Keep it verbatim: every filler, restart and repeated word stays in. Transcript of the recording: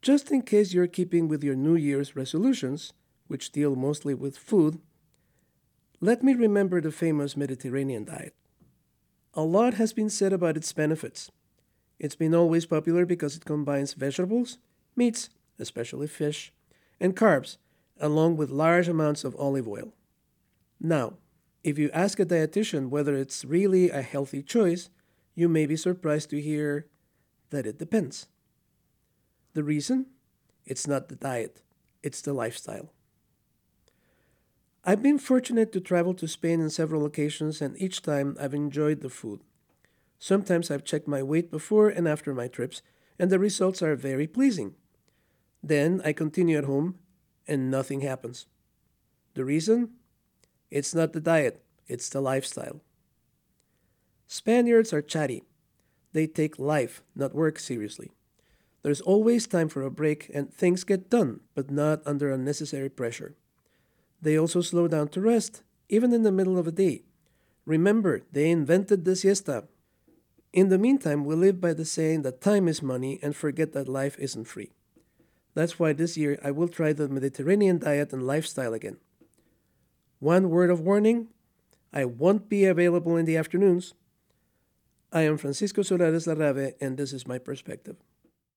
Just in case you're keeping with your New Year's resolutions, which deal mostly with food, let me remember the famous Mediterranean diet. A lot has been said about its benefits. It's been always popular because it combines vegetables, meats, especially fish, and carbs, along with large amounts of olive oil. Now, if you ask a dietitian whether it's really a healthy choice, you may be surprised to hear that it depends. The reason? It's not the diet, it's the lifestyle. I've been fortunate to travel to Spain on several occasions, and each time I've enjoyed the food. Sometimes I've checked my weight before and after my trips, and the results are very pleasing. Then I continue at home, and nothing happens. The reason? It's not the diet, it's the lifestyle. Spaniards are chatty. They take life, not work, seriously. There's always time for a break, and things get done, but not under unnecessary pressure. They also slow down to rest, even in the middle of a day. Remember, they invented the siesta. In the meantime, we live by the saying that time is money and forget that life isn't free. That's why this year I will try the Mediterranean diet and lifestyle again. One word of warning, I won't be available in the afternoons. I am Francisco Solares Larrave, and this is my perspective.